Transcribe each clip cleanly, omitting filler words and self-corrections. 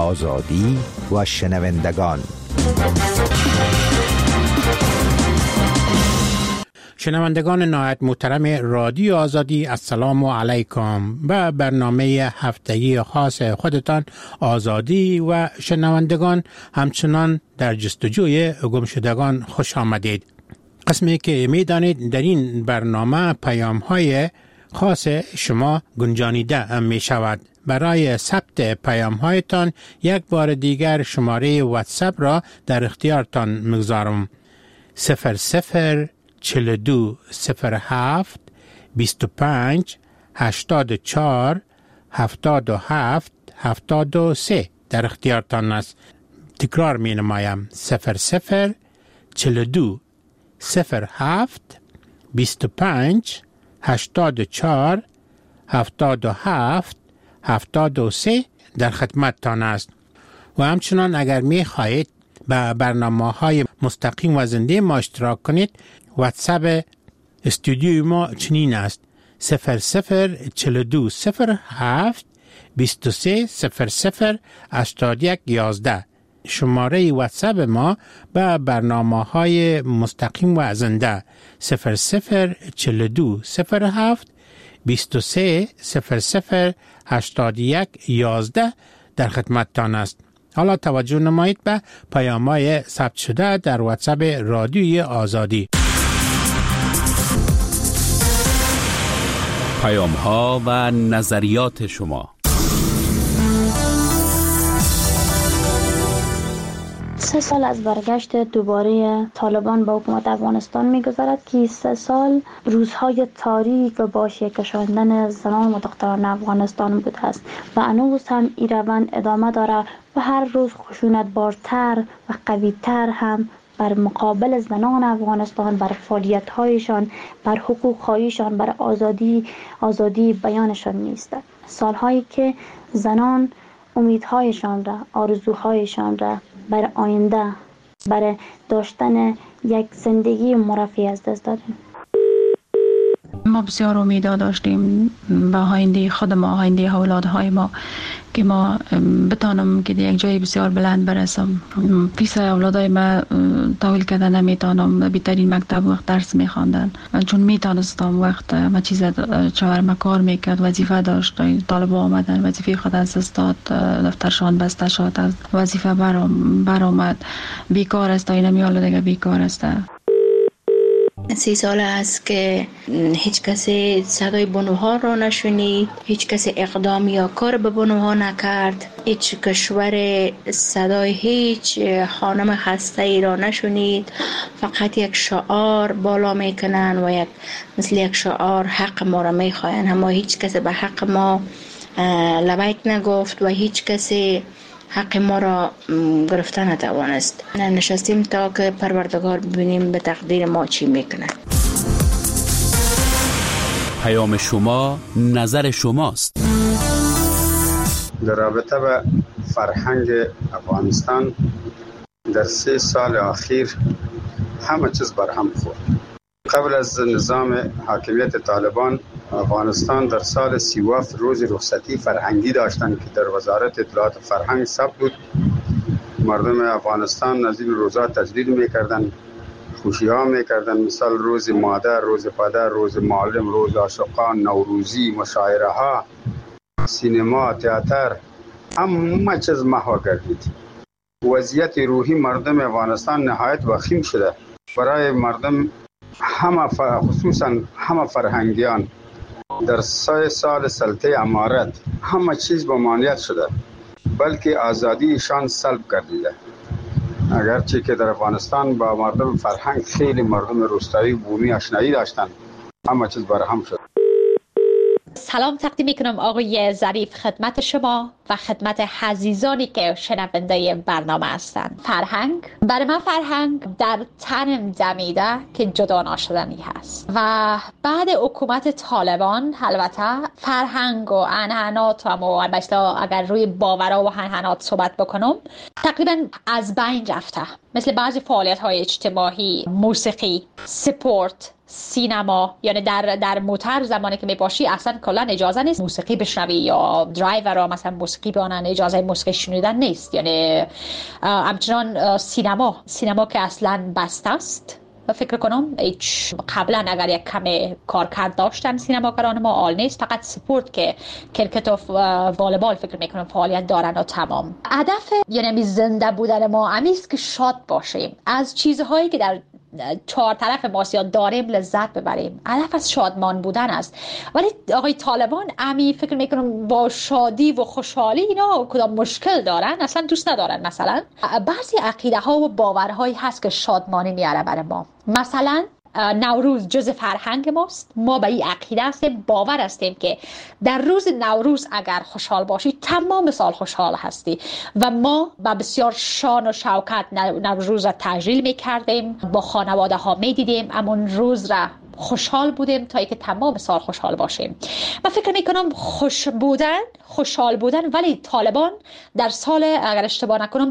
آزادی و شنوندگان. شنوندگان نهایت محترم رادیو آزادی، السلام علیکم. به برنامه هفتگی خاص خودتان آزادی و شنوندگان همچنان در جستجوی گمشدگان خوش آمدید. قسمی که میدانید در این برنامه پیام‌های خاص شما گنجانیده می شود. برای ثبت پیام‌هایتان یک بار دیگر شماره واتساپ را در اختیارتان میگذارم. 0042 07 25 84 77 73 در اختیارتان است. تکرار می نمایم. 0042 07 25 84 77 73 در خدمتتان است. و همچنان اگر می خواهید به برنامه‌های مستقیم و زنده ما اشتراک کنید، واتساپ استودیوی ما چنین است: 0042 07 23 00 81 11. شماره واتساپ ما به برنامه‌های مستقیم و زنده 0042 07 23 00 81 11 در خدمتتان است. حالا توجه نمایید به پیام‌های ثبت شده در واتساپ رادیوی آزادی. پیام‌ها و نظریات شما. 3 سال از برگشت دوباره طالبان به حکومت افغانستان می‌گذرد که 3 سال روزهای تاریک و با شکشاندن زنان و دختران افغانستان بوده است و هنوز هم این روند ادامه داره و هر روز خشونت بارتر و قوی‌تر هم بر مقابل زنان افغانستان، بر فعالیت‌هایشان، بر حقوق خواهیشان، بر آزادی بیانشان نیست. سال‌هایی که زنان امیدهایشان را، آرزوهایشان را بر آینده، برای داشتن یک زندگی مرفه از دست دادیم. ما بسیار امیدها داشتیم به آینده خود ما، آینده اولادهای ما، که ما بتانم که یک جای بسیار بلند برسم. پیش اولادای ما تحویل کردن نمیتونم، بهترین مکتب وقت درس میخواندن، چون میتونستم وقت ما چیز چهارم کار میکرد، وظیفه داشت، طالب آمدن وظیفه خود از استاد، دفترشان بسته شد، از وظیفه برآمد، بیکار است، اینا میاله دیگه بیکار است. 30 سال است که هیچ کسی صدای بانوها را نشنید، هیچ کسی اقدام یا کار به بانوها نکرد، هیچ کشور صدای هیچ خانم خسته ای را نشنید. فقط یک شعار بالا میکنن و مثل یک شعار حق ما را میخواین، اما هیچ کسی به حق ما لبیک نگفت و هیچ کسی حق ما را گرفته نتوانست. نشستیم تا که پروردگار ببینیم به تقدیر ما چی میکنه. پیام شما، نظر شماست. در رابطه به فرهنگ افغانستان در 3 سال اخیر همه چیز برهم خورد. قبل از نظام حاکمیت طالبان، افغانستان در سال 37 روز رخصتی فرهنگی داشتند که در وزارت اطلاعات فرهنگ ثبت بود. مردم افغانستان از این روزا تجلیل میکردن، خوشی ها میکردن، مثال روز مادر، روز پدر، روز معلم، روز عاشقان، نوروزی، مشاعره ها، سینما، تئاتر، همه چیز محو گردید. وضعیت روحی مردم افغانستان نهایت وخیم شده. برای مردم خصوصا همه فرهنگیان در 3 سال سلطه امارت همه چیز ممانعت شده، بلکه آزادیشان سلب گردیده. اگرچه که در افغانستان با مردم فرهنگ خیلی مردم روستایی و بومی آشنایی داشتند، همه چیز برهم شد. سلام تقدیم میکنم آقای ظریف خدمت شما و خدمت عزیزانی که شنونده برنامه هستند. فرهنگ برای من، فرهنگ در تنم دمیده که جدا ناشدنی هست و بعد حکومت طالبان البته فرهنگ و عنعنات و مثلا اگر روی باورها و عنعنات صحبت بکنم تقریبا از بین رفته. مثل بعضی فعالیت های اجتماعی، موسیقی، سپورت، سینما، یعنی در موتر زمانی که میباشی اصلا کلا اجازه نیست موسیقی بشنوی، یا درایورها مثلا موسیقی بانن، اجازه موسیقی شنیدن نیست. یعنی همچنان سینما که اصلا بسته است. فکر کنم هیچ قبلا اگر یک کم کارکرد داشتن سینماگران ما آل نیست، فقط سپورت که کرکت و والیبال فکر میکنم فعالیت دارن و تمام. هدف یعنی زنده بودن ما امیست که شاد باشیم، از چیزهایی که در چهار طرف ماسیا داریم لذت ببریم. هدف از شادمان بودن است. ولی آقای طالبان فکر میکنم با شادی و خوشحالی اینا کدام مشکل دارن، اصلا دوست ندارن. مثلا بعضی عقیده ها و باورهایی هست که شادمانی میاره برای ما. مثلا نوروز جز فرهنگ ماست. ما به این عقیده هستیم، باور هستیم که در روز نوروز اگر خوشحال باشی تمام سال خوشحال هستی و ما با بسیار شان و شوکت نوروز را تجلیل میکردیم، با خانواده ها میدیدیم، امون روز را خوشحال بودیم تا اینکه تمام سال خوشحال باشیم. من فکر میکنم خوشحال بودن، ولی طالبان در سال اگر اشتباه نکنم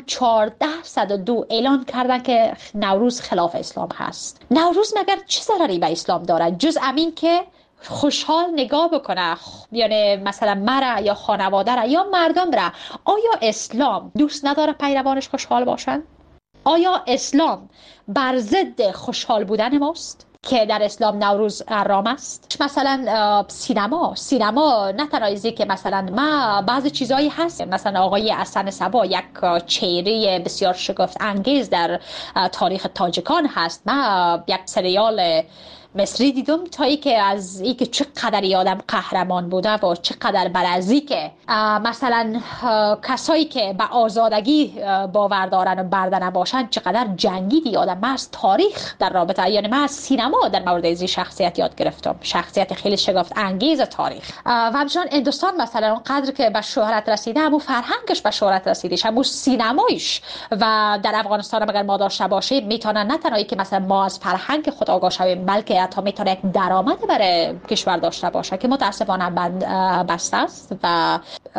1402 اعلان کردن که نوروز خلاف اسلام هست. نوروز مگر چه ضرری به اسلام داره جز امین که خوشحال نگاه بکنه، یعنی مثلا مرا یا خانواده را یا مردم را. آیا اسلام دوست نداره پیروانش خوشحال باشن؟ آیا اسلام بر ضد خوشحال بودن ماست که در اسلام نوروز حرام است؟ مثلا سینما نه تنها که مثلا ما بعضی چیزایی هست، مثلا آقای حسن صبا یک چهره بسیار شگفت انگیز در تاریخ تاجیکان هست. ما یک سریال مصری دیدم تا ای که از ای که چقدر یادم قهرمان بوده و چقدر برازی که مثلا کسایی که به آزادگی باور دارن و برده نباشن چقدر جنگیدی یادم. من از تاریخ در رابطه، یعنی من از سینما در مورد این شخصیت یاد گرفتم، شخصیت خیلی شگفت انگیز تاریخ. و همچنان هندوستان مثلا اونقدر که به شهرت رسیده، همون فرهنگش به شهرت رسیده، همون سینمایش. و در افغانستان اگر ما داشته باشیم میتونن نه تنها که مثلا ما از فرهنگ خود آگاه شویم، بلکه تا میتونه یک درآمد برای کشور داشته باشه که متاسفانه بسته است و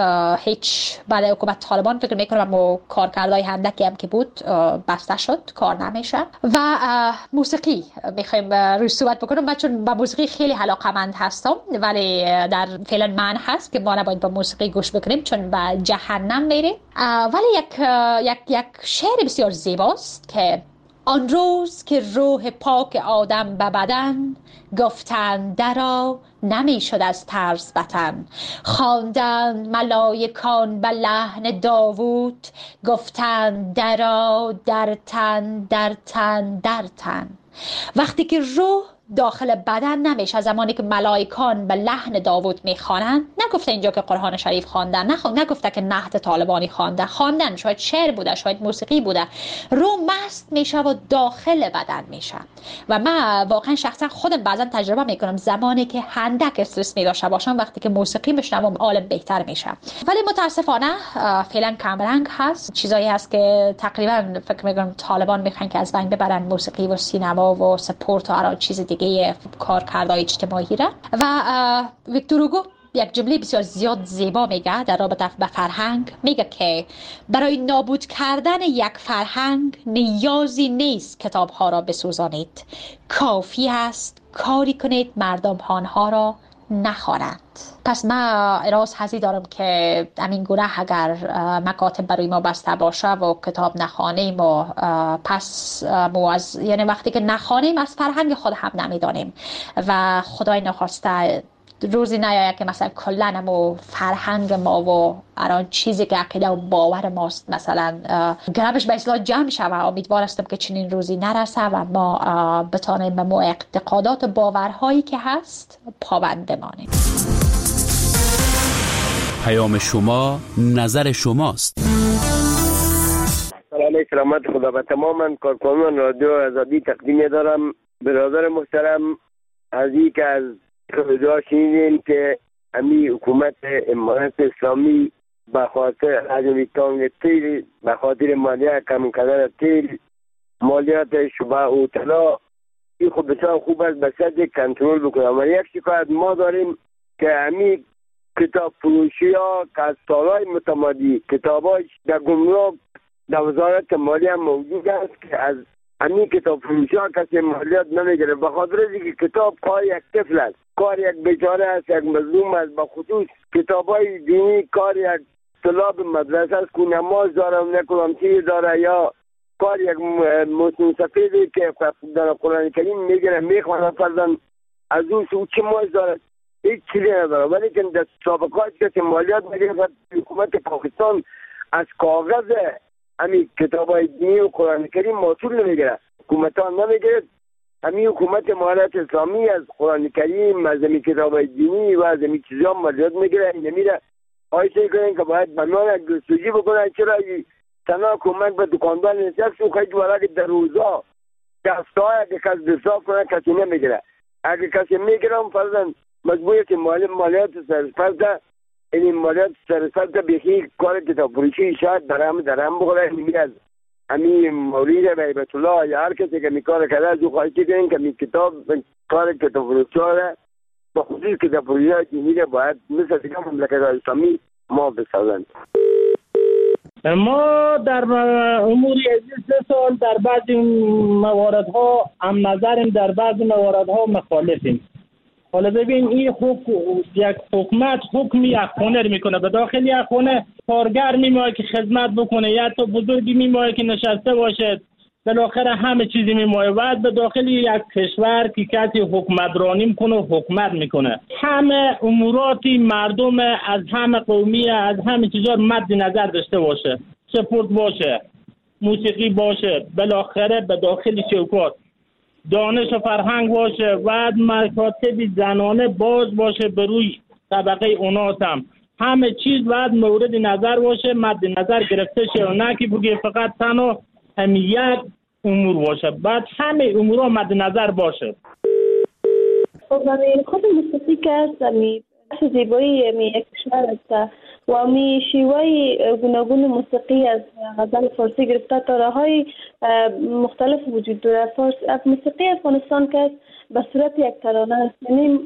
هیچ بعد حکومت طالبان فکر میکنم و کارکردهای هندکی هم که بود بسته شد، کار نمیشه. و موسیقی میخوایم روی صحبت بکنم. من چون با موسیقی خیلی علاقه‌مند هستم، ولی در فعلا من هست که ما نباید با موسیقی گوش بکنیم چون به جهنم میریم. ولی یک شعر بسیار زیباست که آن روز که روح پاک آدم به بدن، گفتند درا نمی شد از ترس وطن. خواندند ملائکان به لحن داوود، گفتند درا در تن در تن در تن. وقتی که روح داخل بدن نمیشه، زمانی که ملائکان به لحن داوود میخوانند، نگفته اینجا که قرآن شریف خواندن، نگفته که نهت طالبانی خواندن، شاید شعر بوده، شاید موسیقی بوده، روح مست میشه و داخل بدن میشه. و من واقعا شخصا خودم بعضا تجربه میکنم زمانی که هندک استرس میداشته باشم، وقتی که موسیقی میشنوم حالم بهتر میشه. ولی متاسفانه فعلا کمرنگ هست، چیزایی هست که تقریبا فکر میکنم طالبان میخوان که از بین ببرن موسیقی و سینما و سپورت و هر چیز دیگه کارکردهای اجتماعی را. و ویکتور هوگو یک جمله بسیار زیاد زیبا میگه در رابطه با فرهنگ. میگه که برای نابود کردن یک فرهنگ نیازی نیست کتابها را بسوزانید، کافی است کاری کنید مردم آنها را نخوانند. پس من راست حزی دارم که همین گونه اگر مکاتب برای ما بسته باشه و کتاب نخوانیم و پس یعنی وقتی که نخوانیم از فرهنگ خود هم نمیدانیم و خدای نخواسته روزی نیاید که مثلا کلن و فرهنگ ما و الان چیزی که عقیده و باور ماست مثلا گربش به اصلاح جمع شود. امیدوار هستم که چنین روزی نرسه و ما بتانیم به مو اعتقادات و باورهایی که هست پابند بمانیم. پیام شما نظر شماست. سلام سلامت خدا به تمام کارکنان رادیو آزادی تقدیم دارم. برادر محترم عزیزی که از خدا شنیدیم که امی حکومت امارت اسلامی به خاطر حجم تانگ تیل، به خاطر مالیات کم کردن تیل، مالیات شبه و طلا، این خود بسیار خوب است به سطح کنترل بکنه. و یک شکایت ما داریم که امی کتاب فروشی ها که از سالهای متمادی کتاباش در گمرک در وزارت مالیه موجود است که از همین کتاب فروشی ها کسی مالیات نمیگیره، به خاطر اینکه کتاب کار یک طفل است، کار یک بیچاره است، یک مظلوم است. به خصوص کتاب های دینی کار یک طلاب مدرسه است که نماز داره و نکلام چیز داره، یا کار یک مسلم سفیدی که در قرآن کریم میگیره میخوانه فرزن از اون سو چی ماز داره، هیچ چیزی نداره. ولی که در سابقات کسی مالیات میگیره، حکومت پاکستان از کاغذ همین کتاب های دینی و قرآن کریم محصول نمیگیره، حکومت ها نمیگیره. همین حکومت امارت اسلامی از قرآن کریم، از همین کتاب های دینی و از همین چیزا مالیات میگیره. نمیره آیشه کنین که باید بنان یک جستجو بکنن چرا تنها کمک به دکاندار نشست و خیلی ورق در روزا دستای اگه کس دستاف کنن کسی نمیگیره. اگه کسی میگیرم فرضاً مجبوریت مالیات سرسپرده، این مالیات سرسپرده بیخی کار کتاب فروشی شاید درهم بخوره. نمیره از همین مولید بیبت الله یا هر کسی که می کار کرده از او خواهی کنین که می کتاب کار کتاب فروشی ها با خصوص کتاب فروشی ها دینی باید مثل دیگه مملکت اسلامی ما بسازند. ما در امور 3 سال در بعضی مواردها هم نظریم، در بعضی مواردها مخالفیم. حالا ببین این یک حکومت حکمی یک خونه میکنه، به داخل یک خونه کارگر میمونه که خدمت بکنه، یا تو بزرگی میمونه که نشسته باشه، بالاخره همه چیزی میمونه. بعد به داخل یک کشور که کسی حکمرانی میکنه و حکومت میکنه، همه اموراتی مردم از همه قومی از همه چیزا مد نظر داشته باشه، سپورت باشه، موسیقی باشه، بالاخره به داخل چوکات دانش و فرهنگ باشه، بعد مکاتب زنانه باز باشه به روی طبقه اوناس همه چیز باید مورد نظر باشه، مد نظر گرفته شه، و نه که بگه فقط تنها یک امور باشه، بعد همه امورها مد نظر باشه. خب خود موسیقی که است زیبایی یک کشور است و شیوه گوناگون موسیقی از غزل فارسی گرفته تا راه‌های مختلف وجود داره. موسیقی افغانستان که به صورت یک ترانه است، یعنی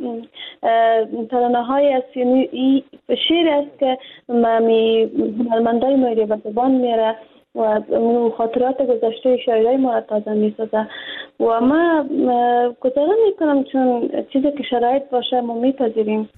ترانه های است، یعنی شعر است که هنرمندای ما به زبان میاره و خاطرات گذشته شاعرای ما را تازه میسازه. و ما گزاره میکنم چون چیزی که شرایط باشه ما میپذیریم.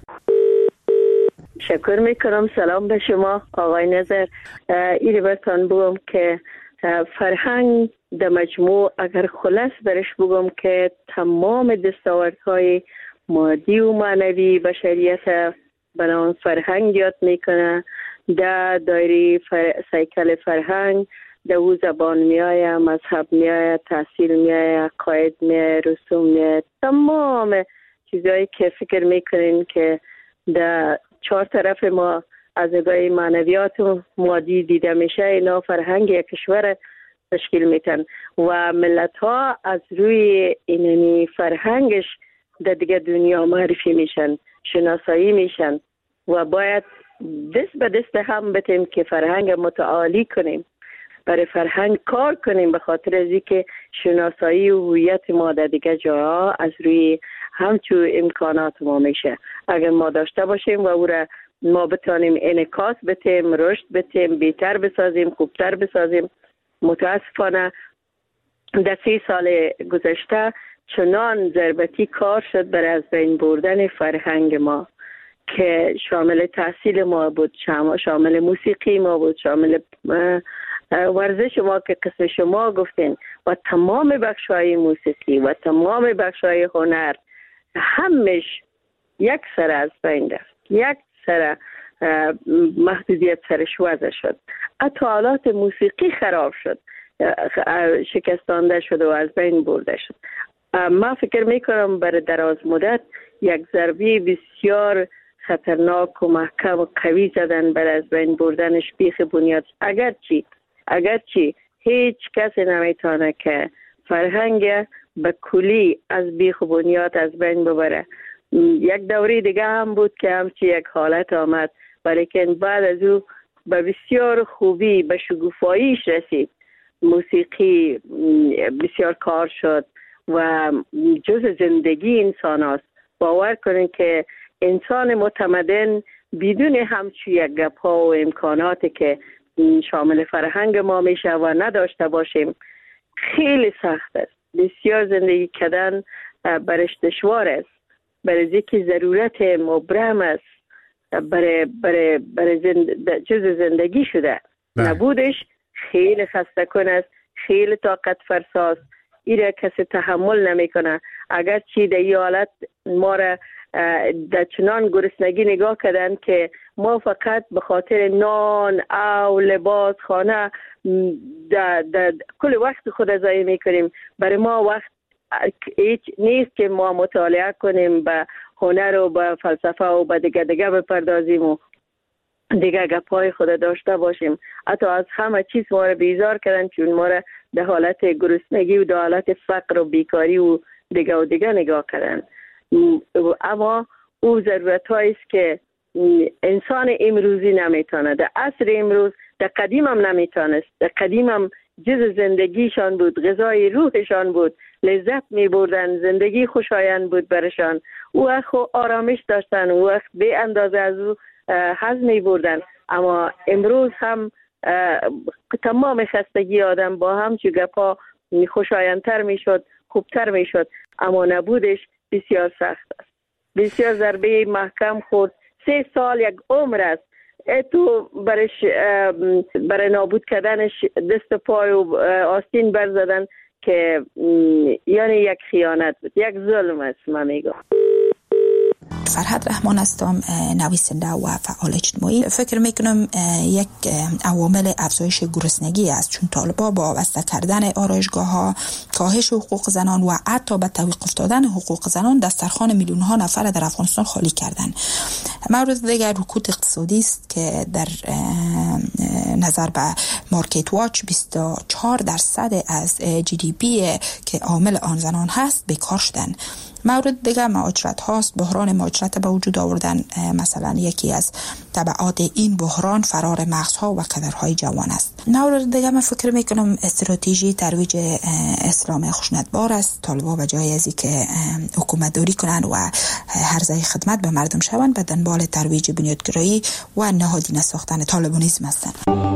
شکر میکنم. سلام به شما آقای نظر. ایری برتان بگم که فرهنگ در مجموع اگر خلاص برش بگم که تمام دستاوردهای مادی و معنوی بشریت بنام فرهنگ یاد میکنه. در دایره سیکل فرهنگ در او زبان میآید، مذهب میآید، تحصیل میآید، قاید میآید، رسوم میآید، تمام چیزایی که فکر میکنین که در 4 طرف ما از نگاه معنویات و مادی دیده میشه، اینا فرهنگ یک کشور تشکیل میتن و ملت ها از روی اینمی فرهنگش در دیگه دنیا معرفی میشن، شناسایی میشن و باید دست به دست هم بتیم که فرهنگ متعالی کنیم، برای فرهنگ کار کنیم، به خاطر از اینکه شناسایی و هویت ما در دیگه جاها از روی همچون امکانات ما میشه. اگر ما داشته باشیم و او را ما بتانیم انعکاس بتیم، رشد بتیم، بهتر بسازیم، خوبتر بسازیم. متاسفانه در 30 سال گذشته چنان ضربتی کار شد برای از بین بردن فرهنگ ما که شامل تحصیل ما بود، شامل موسیقی ما بود، شامل ورزش ما که قسم شما گفتین و تمام بخش‌های موسیقی و تمام بخش‌های هنر همش یک سر از بین رفت، یک سر محدودیت سرش وضع شد. حتی آلات موسیقی خراب شد، شکستانده شد و از بین برده شد. ما فکر میکنم برای دراز مدت یک ضربه بسیار خطرناک و محکم و قوی زدن برای از بین بردنش بیخ بنیاد. اگرچه هیچ کسی نمیتونه که فرهنگ به کلی از بیخ بنیاد از بین ببره. یک دوره دیگه هم بود که همچی یک حالت آمد، ولیکن بعد از او به بسیار خوبی به شگوفاییش رسید. موسیقی بسیار کار شد و جز زندگی انسان است. باور کنین که انسان متمدن بدون همچون یک گپ ها و امکاناتی که شامل فرهنگ ما میشه و نداشته باشیم خیلی سخت است. بسیار زندگی کردن برش دشوار است. برای که ضرورت مبرم است. برای جز زندگی شده. نبودش خیلی خسته کن است. خیلی طاقت فرساست. ایره کسی تحمل نمیکنه. اگر چی در این حالت ما را در چنان گرسنگی نگاه کردن که ما فقط به خاطر نان او لباس خانه کل وقت خود ضایع میکنیم. برای ما وقت هیچ نیست که ما مطالعه کنیم، به هنر و به فلسفه و به دیگه بپردازیم و دیگه گپای خود داشته باشیم. حتی از همه چیز ما را بیزار کردن، چون ما را در حالت گرسنگی و در حالت فقر و بیکاری و دیگه نگاه کردن. اما او ضرورت هاییست که انسان امروزی نمیتونه. در عصر امروز، در قدیم هم نمیتونست. در قدیم هم جز زندگیشان بود، غذای روحشان بود، لذت می بردن، زندگی خوشایند بود برشان. او وقت آرامش داشتن، او وقت به اندازه از او حظ می بردن. اما امروز هم تمام خستگی آدم با هم چو گپا خوشایندتر می شد، خوبتر می شد، اما نبودش بسیار سخت است. بسیار ضربه محکم خورد. 3 سال یک عمر است. تو برای نابود کردنش دست پای و آستین برزدن که یعنی یک خیانت بود، یک ظلم است. من میگم فرهاد رحمان هستم، نویسنده و فعال اجتماعی. فکر میکنم یک عوامل افزایش گرسنگی است، چون طالبان با وابسته کردن آرایشگاه‌ها، کاهش حقوق زنان و حتی به توقف دادن حقوق زنان دسترخوان میلیون ها نفر در افغانستان خالی کردن. مورد دیگر رکود اقتصادی است که در نظر به مارکت واچ 24% از جی دی پی که عامل آن زنان هست بیکار شدن. مورد دیگر مهاجرت هاست. بحران مهاجرت به وجود آوردن مثلا یکی از تبعات این بحران فرار مغزها و کدرهای جوان است. مورد دیگر من فکر میکنم استراتژی ترویج اسلام خشونتبار است. طالبان به جای از اینکه حکومت داری کنند و هرزه خدمت به مردم شوند، به دنبال ترویج بنیادگرایی و نهادینه ساختن طالبانیسم هستند.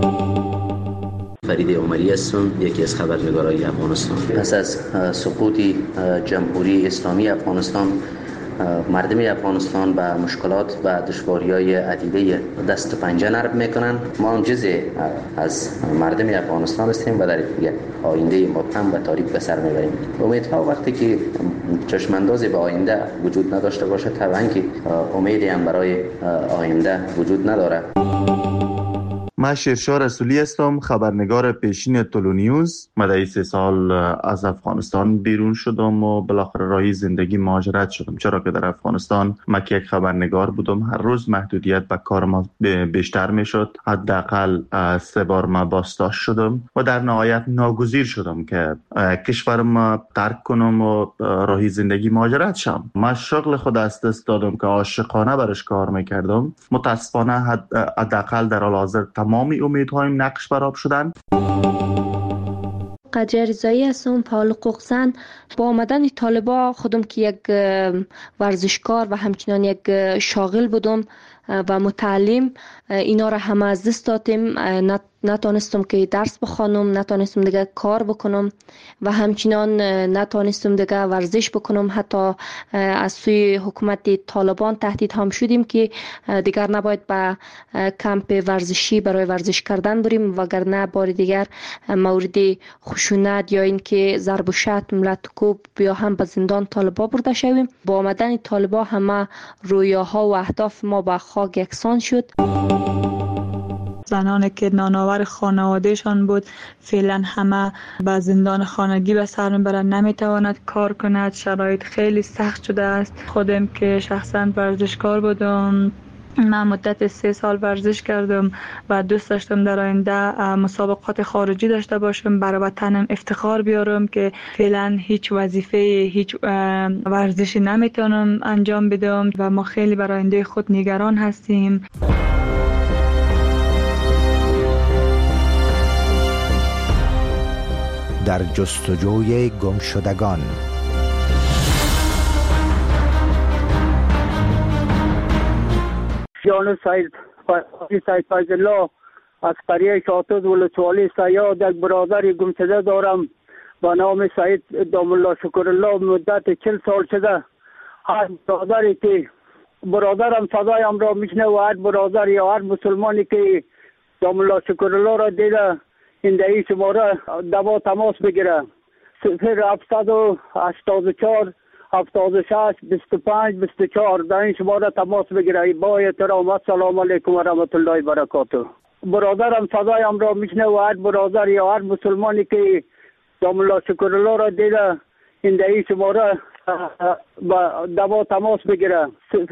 فرید عمری هستم، یکی از خبرنگارای افغانستان. پس از سقوط جمهوری اسلامی افغانستان، مردم افغانستان به مشکلات و دشواری‌های عدیده دست و پنجه نرم میکنن. ما هم جزء از مردم افغانستان هستیم و در آینده مبهم و تاریک به سر میبریم. امیدها وقتی که چشماندازی به آینده وجود نداشته باشه، طبعا که امیدی هم برای آینده وجود نداره. من شیرشاه رسولی هستم، خبرنگار پیشین تولو نیوز. من 3 سال از افغانستان بیرون شدم و بالاخره راهی زندگی مهاجرت شدم، چرا که در افغانستان من یک خبرنگار بودم. هر روز محدودیت به کار ما بیشتر میشد. حداقل 3 بار من بازداشت شدم و در نهایت ناگزیر شدم که کشورم ترک کنم و راهی زندگی مهاجرت شم. من شغل خود از دست دادم که عاشقانه برش کار میکردم. متاسفانه حداقل در حال حاضر تمامی امیدهایم نقش برآب شدن. قدیر رضایی هستم، فعال حقوق زن. با آمدن طالبان خودم که یک ورزشکار و همچنان یک شاغل بودم و متعلم، اینا را همه از دست دادیم. نتونستم که درس بخوانم، نتونستم دیگه کار بکنم و همچنان نتونستم دیگه ورزش بکنم. حتی از سوی حکومت طالبان تهدید هم شدیم که دیگر نباید به کمپ ورزشی برای ورزش کردن بریم، وگرنه بار دیگر مورد خشونت یا اینکه ضرب و شتم، لطکوب یا هم به زندان طالبان برده شویم. با آمدن طالبان همه رویاها و اهداف ما به خاک یکسان شد. زنانی که نانآور خانوادهشان بود فعلا همه به زندان خانگی به سر میبرند، نمیتواند کار کند. شرایط خیلی سخت شده است. خودم که شخصا ورزشکار بودم، من مدت 3 سال ورزش کردم و دوست داشتم در آینده مسابقات خارجی داشته باشم، برای وطنم افتخار بیارم که فعلا هیچ وظیفه، هیچ ورزشی نمیتونم انجام بدم و ما خیلی برای آینده خود نگران هستیم. در جستجوی گمشدگان. جان سید فایز الله از قریه شاطز ولسوالی سیاد یک برادر گمشده دارم. با نام سعید دام الله شکر الله مدت 40 سال شده هر برادری که برادرم صدایم را میشنه و هر برادر یا هر مسلمانی که دام الله شکر الله را دیده این دهی شماره دوا تماس بگیره 0784 76 25 24 در این شماره تماس بگیره. با احترام السلام علیکم و رحمت الله و برکاته. برادرم صدایم را میشنه و هر برادر یا هر مسلمانی که دام الله شکر الله را دیده این دهی شماره با دوا تماس بگیره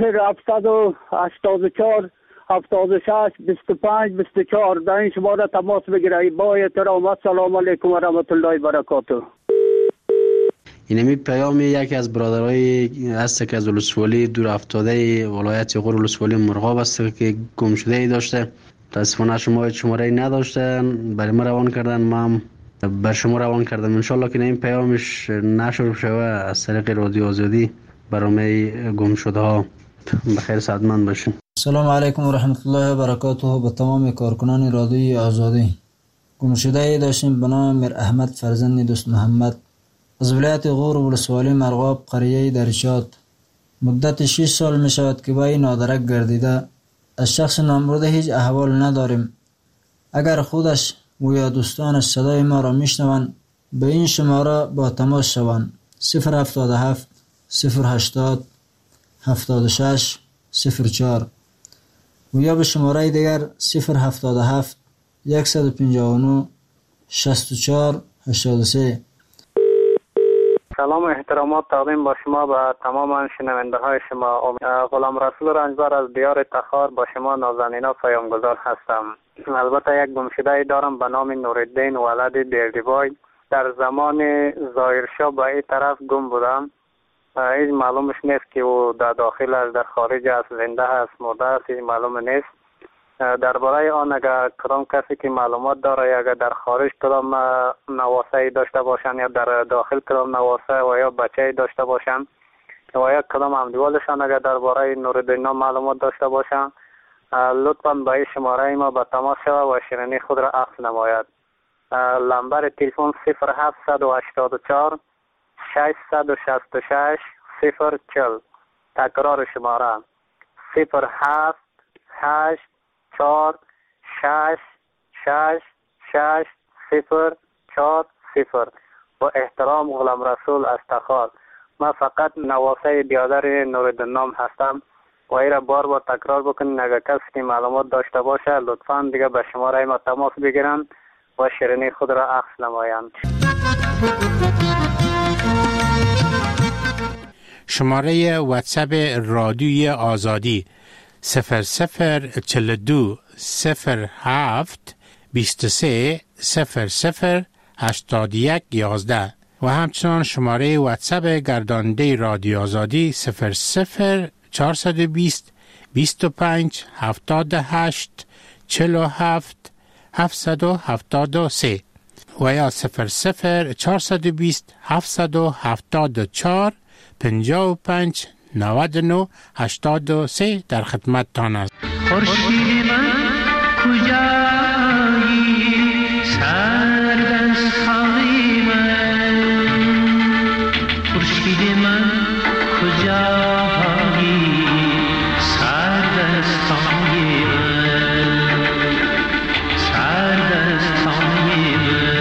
0784 76 25 24 در این شماره تماس بگیره. با احترام السلام علیکم و رحمت الله و برکاته. اینمی پیام یکی از برادرای هست که از ولسوالی دور افتاده ولایت غور ولسوالی مرغاب است که گم شده ای داشته. متاسفانه شما شماره نداشته، برای ما روان کردن، ما هم بر شما روان کردم. انشالله که این پیامش نشر شوه از طریق رادیو آزادی برنامه گم شده ها. بخیر سعادتمند باشین. سلام علیکم و رحمت الله و برکاته. به تمام کارکنان رادیو آزادی. گم شده ای داشتیم به نام میر احمد فرزند دوست محمد از ولایت غور ولسوالی مرغاب قریه درشات. مدت 6 سال می شود که با این نادرک گردیده. از شخص نامبرده هیچ احوال نداریم. اگر خودش و یا دوستانش صدای ما را میشنوند به این شماره با تماس شوند 077 080 76 04 و یا به شماره دیگر 077 159 64 83. سلام و احترامات تقدیم با شما به تمام شنونده های شما. غلام رسول رنجبر از دیار تخار با شما نازنینا پیامگذار هستم. البته یک گمشده دارم به نام نورالدین ولد بیردیبای. در زمان ظاهرشاه به این طرف گم بودم. هیچ معلومش نیست که او در داخل است، در خارج است، زنده است، مرده است، هیچ معلوم نیست. درباره آن اگر کدام کسی که معلومات داره یا اگر در خارج کدام نواسه داشته باشند یا در داخل کدام نواسه و یا بچه داشته باشند و یا کدام همدیوالشان اگر درباره نورالدین معلومات داشته باشند لطفاً به این شماره ما به تماس شود و شیرینی خود را عکس نماید. نمبر تلفن 0784 666 040. تکرار شماره 078 4 6 6 6 0 4 0. با احترام غلام رسول از تخار. من فقط نواسه بیادر نورالدین هستم و ای را بار تکرار بکنین. اگر کسی که معلومات داشته باشه لطفاً دیگه به شماره ما تماس بگیرن و شیرینی خود را عکس نمایند. شماره واتساپ رادیوی آزادی 0042 07 23 00 81 11 و همچنان شماره واتساپ گرداننده رادیو آزادی 00 420 25 78 47 773 و یا 00 420 774 55 99 83 در خدمت تان است. خورشید من کجایی سردستانی من، خورشید من کجایی سردستانی من، سردستانی من.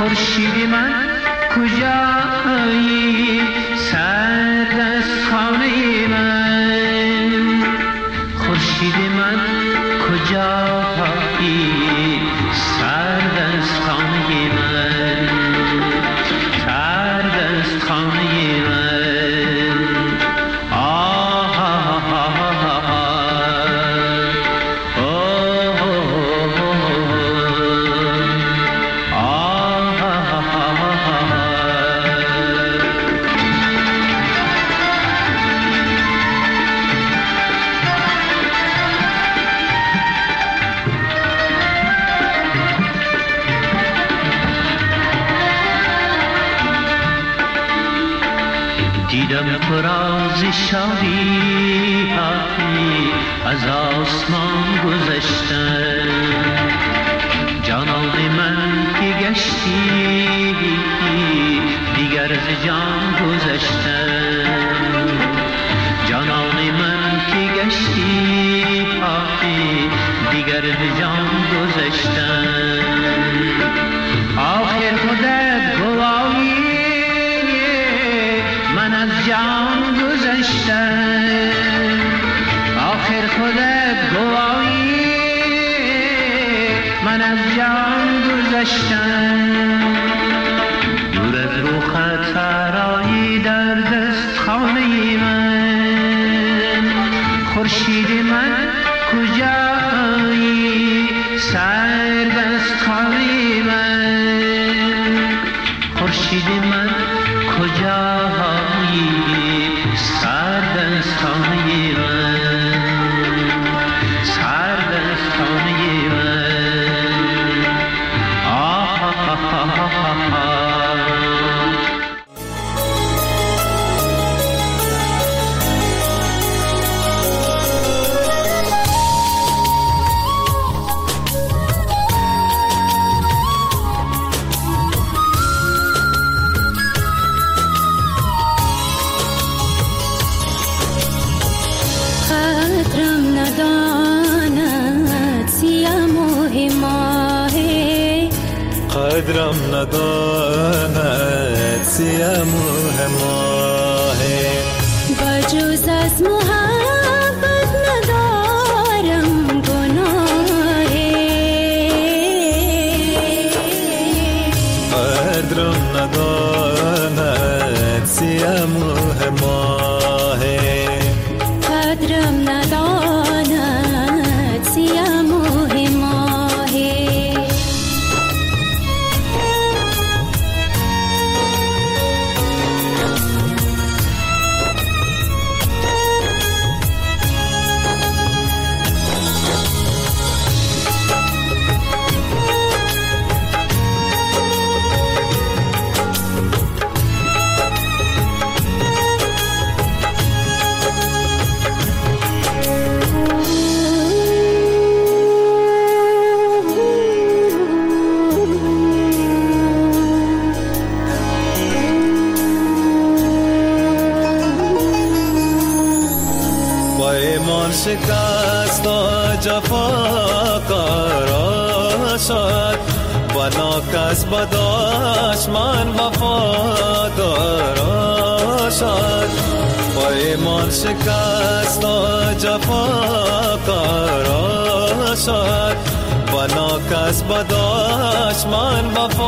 خورشید من کجایی سرد از خانه من خورشید من کجایی سرد از خانه من سرد از خانه من آه آه آه دیدم فراز شادی از آسمان گذشتن جانان من که گشتی دیگر از جان گذشتن جانان من که گشتی دیگر از جان گذشتن آخر خودت گواهی من از جان گذشتم آخر خودت گواهی من از جان گذشتم دور از روخت سرایی در دست خانه من خورشید من کجایی سرد از خانه من خورشید من کجایی سرد از خانه من سرد از خانه من آه آه آه آه قدرم نداند سیم و هماهه بجز از محبت ندارم گناهه قدرم نداند سیم و هماهه قدرم نداند سیم و شکست و جفا قرار شد بنا کس بداش من وفادار شد با ایمان شکست و جفا قرار شد بنا کس بداش من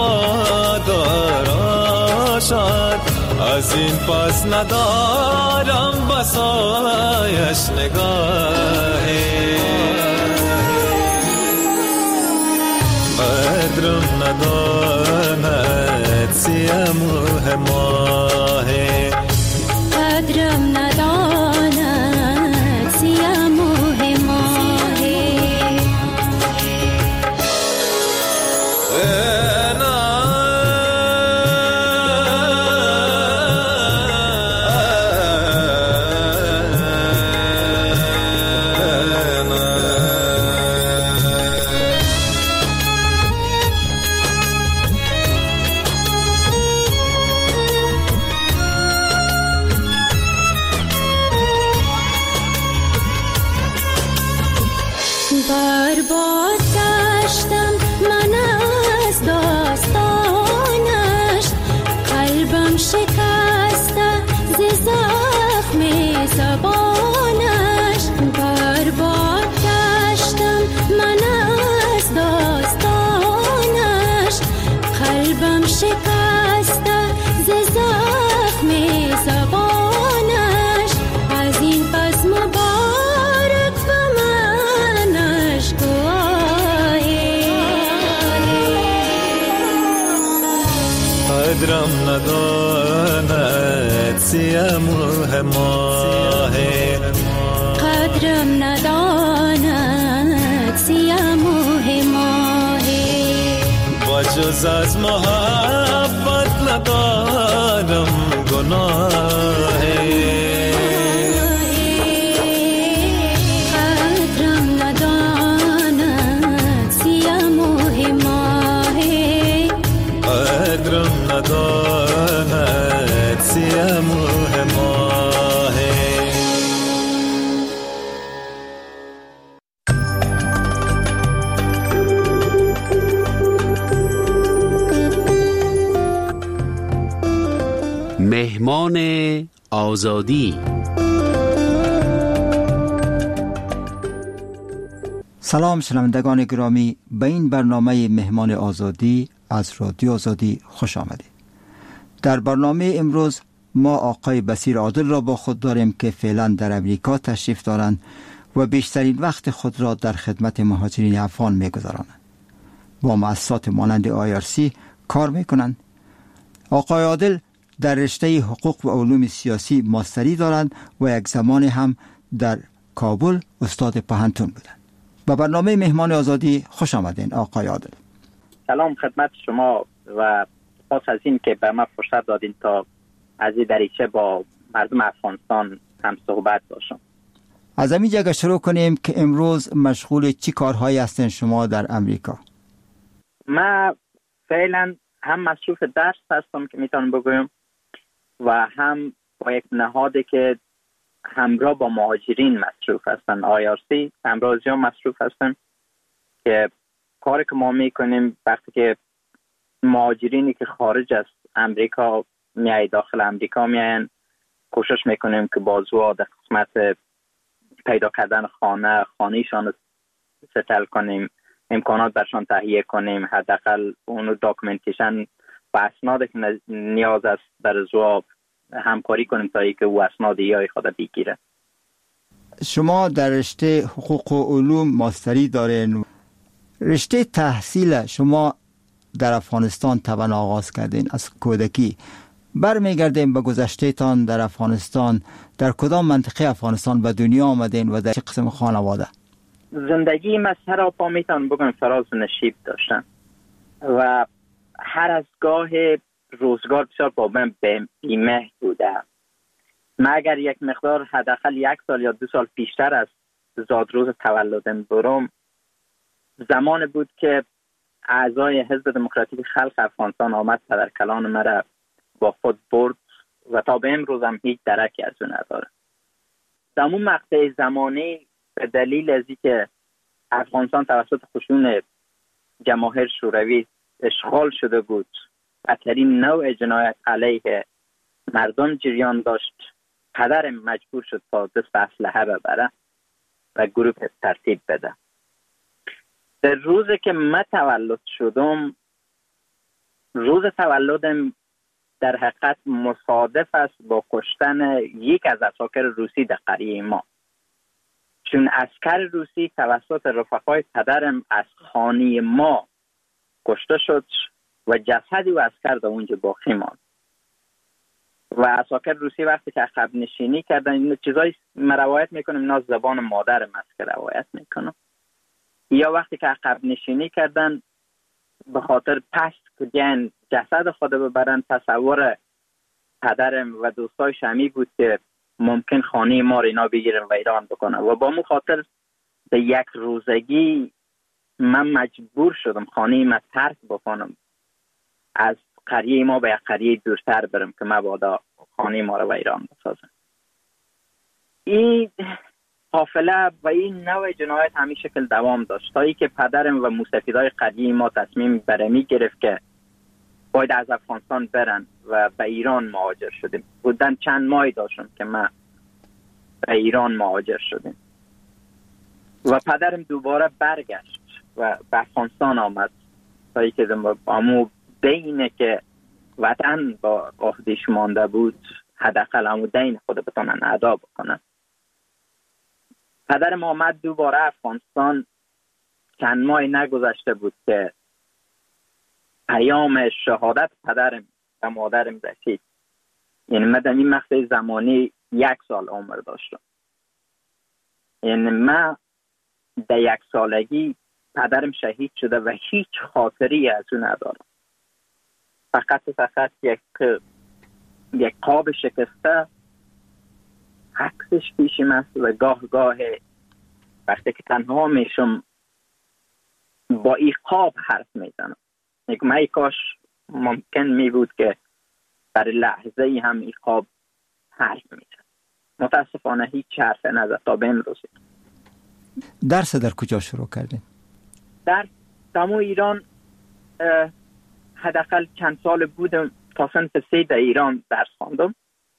وفادار شد از این پس ندارم بسایش نگاهی قدرم نداند سیم و هماهی قدرم نداند سیم و هماهی قلبم شکسته ز زخم زبانش، از این پس مبارک به منش گواهی. قدرم نداند سیم و ماه، قدرم نداند سیم و ماه، با جز از محبت ندارم گناه. قدرم نداند سیم و ماه، قدرم نداند سیم و ماه. مهمان آزادی. سلام شنوندگان گرامی، به این برنامه مهمان آزادی از رادیو آزادی خوش آمدید. در برنامه امروز ما آقای بصیر عادل را با خود داریم که فعلا در امریکا تشریف دارند و بیشترین وقت خود را در خدمت مهاجرین افغان می‌گذرانند. با مؤسسات مانند IRC کار می‌کنند. آقای عادل در رشته حقوق و علوم سیاسی ماستری دارند و یک زمان هم در کابل استاد پوهنتون بودند. با برنامه مهمان آزادی خوش آمدین آقای عادل. سلام خدمت شما و سپاس از این که به ما فرصت دادین تا از این دریچه با مردم افغانستان هم صحبت باشم. از همین جگه شروع کنیم که امروز مشغول چی کارهایی هستین شما در امریکا؟ من فعلا هم مصروف درس هستم که میتونم بگویم و هم با یک نهادی که همراه با مهاجرین مصروف هستن، IRC همراه زیاد مصروف هستن که کاری که ما میکنیم وقتی که مهاجرینی که خارج از امریکا میای داخل امریکا میاین، کوشش میکنیم که بازو در قسمت پیدا کردن خانهشان ستل کنیم، امکانات برشان تهیه کنیم، حداقل اون داکومنتیشن و اسنادی که نیاز است در زواب همکاری کنیم تا اینکه او اسناد یای خود بگیره. شما در رشته حقوق و علوم ماستری دارین. رشته تحصیل شما در افغانستان طبعا آغاز کردین از کودکی. برمیگردیم به گذشته تان در افغانستان. در کدام منطقه افغانستان به دنیا آمدین و در چه قسم خانواده؟ زندگی من سراپا میتونم بگم فراز و نشیب داشتم و هر از گاه روزگار بسیار با من بیمه بوده. من اگر یک مقدار حداقل 1 سال یا 2 سال پیشتر از زادروز تولدم برم، زمان بود که اعضای حزب دموکراتیک خلق افغانستان آمد پدرکلان مرا با خود برد و تا به امروز هم هیچ درکی از اون نداره. در اون مقطع زمانی به دلیل از اینکه افغانستان توسط خشون جماهیر شوروی اشغال شده بود، بدترین نوع جنایت علیه مردم جریان داشت، پدرم مجبور شد تا دست به اسلحه ببره و گروه ترتیب بده. در روزی که من تولد شدم، روز تولدم در حقیقت مصادف است با کشتن یک از عساکر روسی در قریه ما، چون عسکر روسی توسط رفقای پدرم از خانه ما کشته شد و جسد و عسکر در اونجا باقی ماند و عساکر روسی وقتی که عقب نشینی کردن، این چیزایی من روایت میکنم، اینا زبان مادرم است که روایت میکنم، یا وقتی که عقب نشینی کردن به خاطر پس که جسد خود ببرن، تصور پدرم و دوستای شمی بود که ممکن خانه ما رو اینا بگیرن و ایران بکنن و با مو خاطر به یک روزگی من مجبور شدم خانه ما ترک بکنم، از قریه ما به یک قریه دورتر برم که مبادا خانه ما رو و ایران بسازم. این قافله و این نوع جنایت همین شکل دوام داشت تا ای که پدرم و موسفیدای قریه ما تصمیم برمی گرفت که باید از افغانستان برن و به ایران مهاجر شدیم. بودن چند ماهی داشتم که من به ایران مهاجر شدیم و پدرم دوباره برگشت و به افغانستان آمد تا ای که دینه که وطن با عهدش مانده بود حداقل همون دین خود بتونن ادا بکنن. پدرم آمد دوباره افغانستان، چند ماه نگذشته بود که پیام شهادت پدرم و مادرم رسید. یعنی من در این مقطع زمانی 1 سال عمر داشتم. یعنی من در 1 سالگی پدرم شهید شده و هیچ خاطری از اون ندارم. فقط یک قاب شکسته عکسش پیشم است و گاه وقتی که تنها میشم با این قاب حرف میزنم. من کاش ممکن می بود که در لحظه ای هم این قاب حرف میزن. متاسفانه هیچ حرف نزد تا به امروز. درس در کجا شروع کردین؟ در دمو ایران حداقل چند سال بودم، تا صنف 3 در ایران درس خواندم.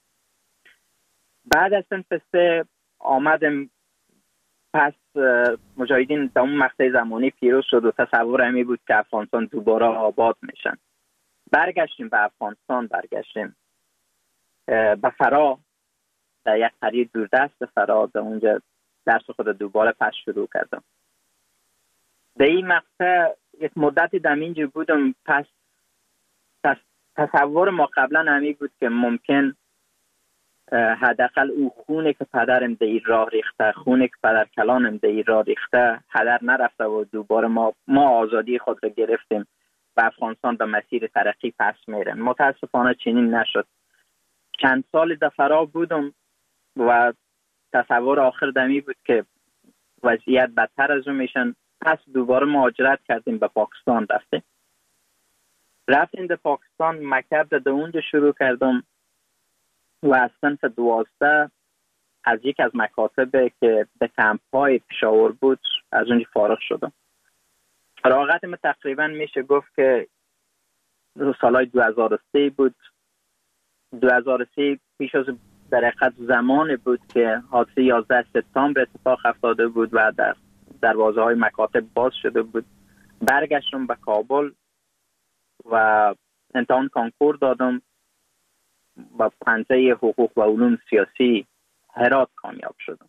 بعد از صنف 3 آمدم، پس مجاهدین در اون مقطع زمانی پیروز شد و تصور همی بود که افغانستان دوباره آباد میشن. برگشتیم به افغانستان، برگشتیم به فرا، در یک قریه دوردست فرا، در اونجا درس خود دوباره پس شروع کردم. در این مقطع یک مدتی در اینجا بودم. پس تصور ما قبلا همی بود که ممکن حداقل او خونه که پدرم در این راه ریخته، خونه که پدر کلانم در این راه ریخته هدر نرفته و دوباره ما آزادی خود را گرفتیم و افغانستان به مسیر ترقی پس میره. متاسفانه چنین نشد. چند سال در فرا بودم و تصور آخر دمی بود که وضعیت بدتر از اون میشن. پس دوباره مهاجرت کردیم، به پاکستان رفتیم به پاکستان. مکتب در اونجا شروع کردم و از صنف 12 از یک از مکاتب که به کمپ‌های پشاور بود از اونجا فارغ شدم. فراغت من تقریبا میشه گفت که سالهای 2003 بود. 2003 پیش از در حقیقت زمان بود که حادثه 11 سپتامبر اتفاق افتاده بود و در دروازه های مکاتب باز شده بود. برگشتم به کابل و امتحان کانکور دادم و پنجه حقوق و علوم سیاسی هرات کامیاب شدم.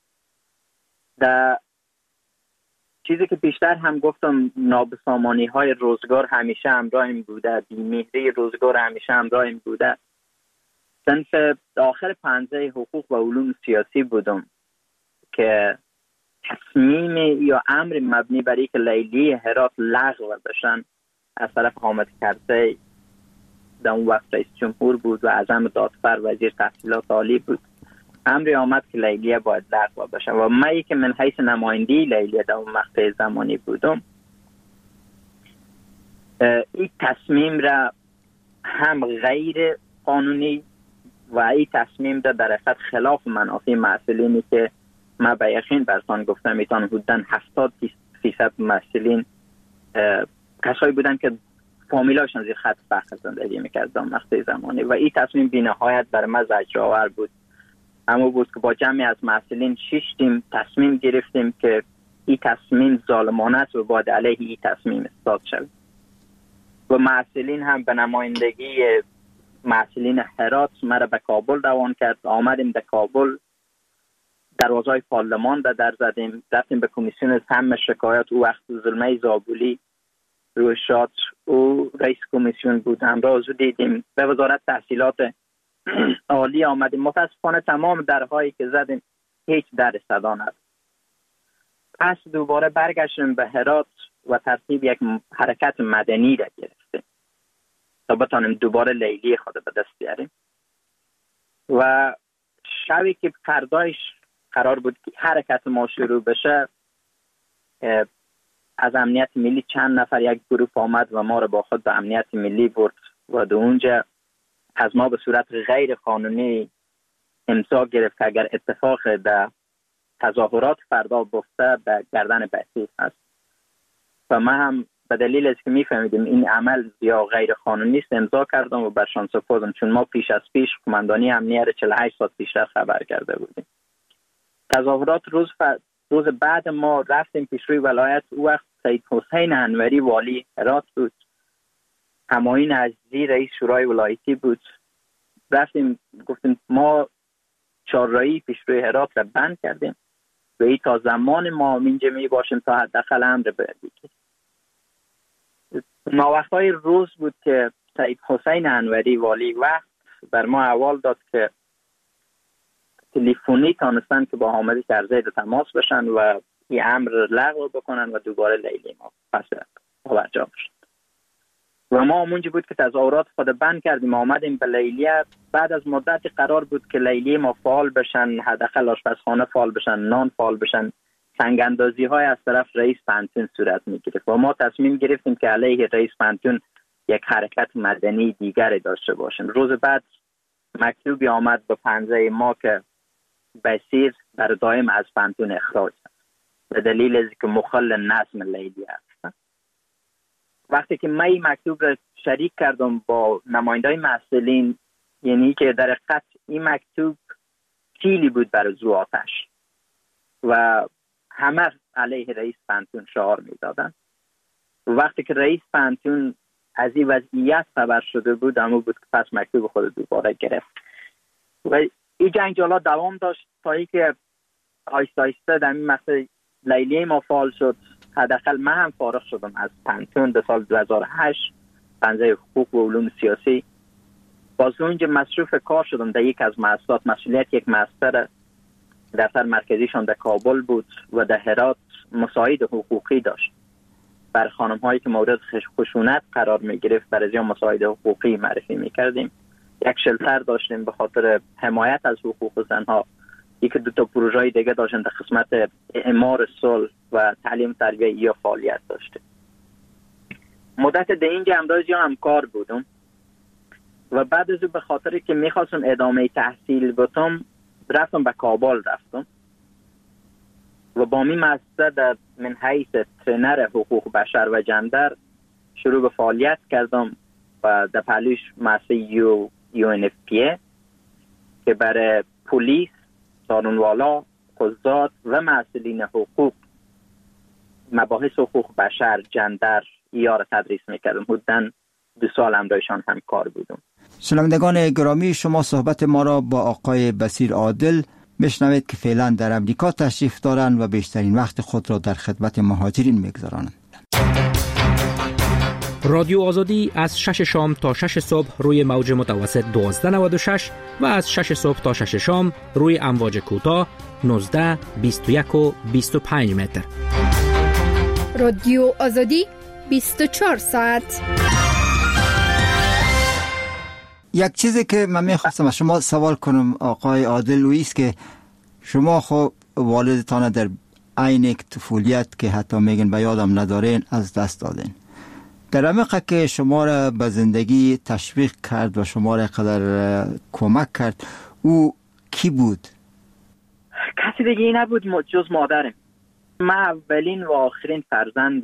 در چیزی که بیشتر هم گفتم، نابسامانی های روزگار همیشه همراهم بوده، بی‌مهری روزگار همیشه همراهم بوده. صنف آخر پنجه حقوق و علوم سیاسی بودم که تصمیم یا امر مبنی بر اینکه لیلی هرات لغو بشن از طرف حامد کرزی، در اون وقت رئیس جمهور بود و اعظم دادفر وزیر تحصیلات عالی بود، امری آمد که لیلیه باید لغو بشه و من که من حیث نمایندی لیلیه در اون مقطع زمانی بودم، این تصمیم را هم غیر قانونی و این تصمیم را در حقیقت خلاف منافع مسئولینی که من به یقین برسان گفتم میتون حدوداً 70% مسئولین کسایی بودن که فامیلاشون زیر خط فقر زندگی میکرد در مقطع زمانی و این تصمیم بی‌نهایت بر من زجرآور بود. اما بود که با جمعی از مسئولین شیشتیم تصمیم گرفتیم که این تصمیم ظالمانه است و باید علیه این تصمیم اصلاح شود و مسئولین هم به نمایندگی مسئولین هرات مرا به کابل روان کرد. آمدیم به کابل، دروازه‌های پارلمان در زدیم، رفتیم به کمیسیون سم شکایات. او وقت ظلمه زابولی روی شاد او رئیس کمیسیون بود، همراه دیدیم. به وزارت تحصیلات عالی آمدیم. متاسفانه تمام درهایی که زدیم هیچ در صدا نداد. پس دوباره برگشتیم به هرات و ترتیب یک حرکت مدنی را گرفتیم تا بتانیم دوباره لیلی خود به دست بیاریم. و شبی که فردایش قرار بود که حرکت ما شروع بشه، از امنیت ملی چند نفر یک گروه آمد و ما را با خود به امنیت ملی برد و در اونجا از ما به صورت غیر قانونی امضا گرفت که اگر اتفاق در تظاهرات فردا بفته به گردن بسیط است. و من هم به دلیل از که میفهمیدیم این عمل یا غیر قانونی است امضا کردم و برشان سپردم، چون ما پیش از پیش قماندانی امنیت 48 ساعت پیشتر خبر کرده بودیم. تظاهرات روز بعد ما رفتیم پیش روی ولایت. او وقت سید حسین انوری والی هرات بود همایون عزیزی رئیس شورای ولایتی بود. رفتیم گفتیم ما چهارراهی پیشروی هرات را بند کردیم و این تا زمان ما اینجا می باشیم تا حداقل امر بگیریم. ناوقتای روز بود که سید حسین انوری والی وقت بر ما احوال داد که تلفنی تانستن که با حامد کرزی تماس بشن و این امر لغو بکنن و دوباره لیلی ما پس برجا بشن. و ما اونجا بود که تظاهرات خود بند کردیم، آمدیم به لیلیه. بعد از مدتی قرار بود که لیلی ما فعال بشن، حداقل آشپزخانه فعال بشن، نان فعال بشن. سنگ اندازی های از طرف رئیس پانتون صورت می گرفت و ما تصمیم گرفتیم که علیه رئیس پانتون یک حرکت مدنی دیگری داشته باشیم. روز بعد مکتوبی آمد به پنجه ما که بصیر بر دائم از پانتون اخراج است به دلیل از که مخل نظم لیلی است. وقتی که من این مکتوب را شریک کردم با نمایندای مسئولین، یعنی که در حقیقت این مکتوب کیلی بود بر زو آتش و همه علیه رئیس پانتون شعار میدادن. وقتی که رئیس پانتون از این وضعیت خبر شده بود، اما بود که پس مکتوب خود دوباره گرفت و این جنجالا دوام داشت تا اینکه آیسته آیسته در این مسئله لیلی ما فعال شد. حداقل من هم فارغ شدم از پانتون در سال 2008 پنجه حقوق و علوم سیاسی. باز اونجا مصروف کار شدم در یک از مؤسسات. مسئولیت یک مؤسسه دفتر مرکزیشان در کابل بود و در هرات مساعد حقوقی داشت بر خانم هایی که مورد خشونت قرار می گرفت. برای از مساعد حقوقی معرفی می کردیم. یک شلتر داشتیم به خاطر حمایت از حقوق زنها. یکی دو تا پروژه دیگه داشتن در قسمت اعمار صلح و تعلیم تربیه یا فعالیت داشتیم. مدت در اینجا همکار بودم و بعد از به خاطر که میخواستم ادامه تحصیل بتم رفتم به کابل رفتم و با می مؤسسه در من حیث ترینر حقوق بشر و جندر شروع به فعالیت کردم و در پهلوش مؤسسه UNFPA که برای پلیس، سارونوالا، قضات و مسئولین حقوق مباحث حقوق بشر، جندر را تدریس میکردم. حدوداً 2 سال همراهشان همکار بودم. شنوندگان گرامی، شما صحبت ما را با آقای بصیر عادل میشنوید که فعلا در امریکا تشریف دارند و بیشترین وقت خود را در خدمت مهاجرین میگذرانند. رادیو آزادی از 6 شام تا 6 صبح روی موج متوسط 1296 و از 6 صبح تا 6 شام روی امواج کوتاه 19، 21 و 25 متر. رادیو آزادی 24 ساعت. یک چیزی که من میخواستم از شما سوال کنم آقای عادل است که شما خب والدتان در عین طفولیت که حتی میگن به یادم ندارین از دست دادین. در عمق که شما را به زندگی تشویق کرد و شما را قدر کمک کرد، او کی بود؟ کسی دیگه نبود جز مادرم. من اولین و آخرین فرزند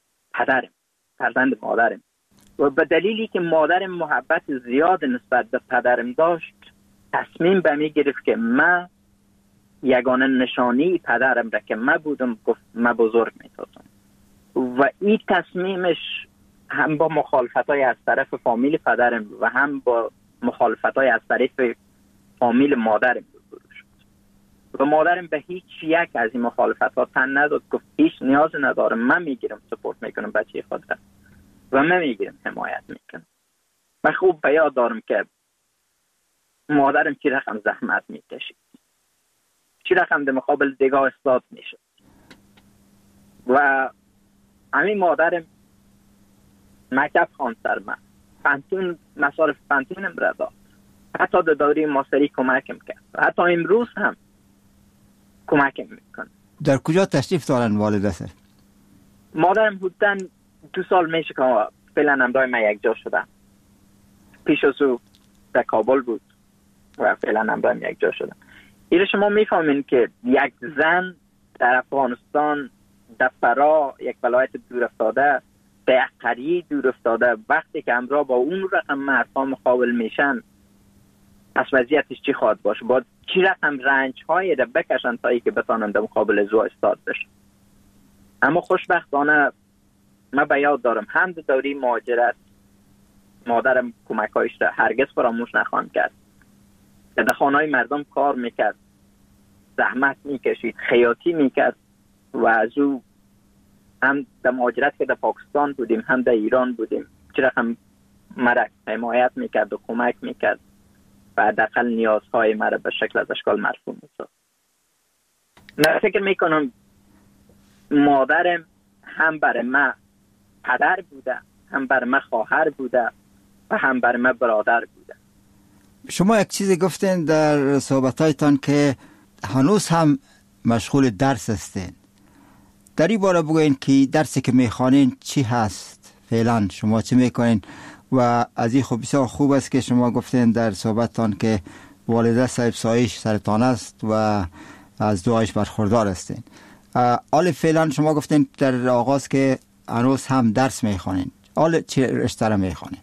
مادرم و به دلیلی که مادرم محبت زیاد نسبت به پدرم داشت، تصمیم به می گرفت که من یگانه نشانی پدرم را که من بودم گفت من بزرگ می سازم و این تصمیمش هم با مخالفتای از طرف فامیل پدرم و هم با مخالفتای از طرف فامیل مادرم روبرو شد و مادرم به هیچ یک از این مخالفت‌ها تن نداد. گفت هیچ نیاز ندارم، من میگیرم سپورت میکنم بچه خود را و من میگیرم حمایت میکنم. من خوب به یاد دارم که مادرم چی رقم زحمت میکشید، چی رقم در مقابل دیگاه استاد میشد و همین مادرم مکتب خواند سر من، پانتون مصارف پانتونم را داد، حتی در دوره ماستری کمکم کرد، حتی امروز هم کمکم میکنه. در کجا تشریف دارن والدت؟ مادرم حدوداً 2 سال میشه که فعلا همراه من یک جا شدم. پیش از او در کابل بود و فعلا همراه من یک جا شدم. ایره شما میفهمین که یک زن در افغانستان، در فرا، یک ولایت دور افتاده، در یک قریه دور افتاده، وقتی که همراه با اون رقم مردها مقابل میشن، از وضعیتش چی خواهد باشه؟ باید چی رقم رنج هایی را بکشن تا ای که بتانند در مقابل زو استاد بشن. اما خوشبختانه من به یاد دارم هم در دوره مهاجرت مادرم کمک‌هایش را هرگز فراموش نخواهم کرد. در خانه‌های مردم کار میکرد، زحمت میکشید، خیاطی میکرد و از او هم در مهاجرت که در پاکستان بودیم هم در ایران بودیم چرا هم مرا حمایت میکرد و کمک میکرد و حداقل نیازهای مرا به شکل از اشکال مرفوع میساخت. من فکر میکنم مادرم هم برای من پدر بوده، هم برای من خواهر بوده و هم برای من برادر بوده. شما یک چیزی گفتین در صحبتایتان که هنوز هم مشغول درس هستین. در این باره بگوین که درسی که میخوانین چی هست؟ فعلا شما چی میکنین؟ و از این خوب بسیار خوب است که شما گفتین در صحبتتان که والده صاحب سایش سرطان است و از دعایش برخوردار هستین. حال فعلا شما گفتین در آغاز که هنوز هم درس میخوانین. حال چه رشته را میخوانین؟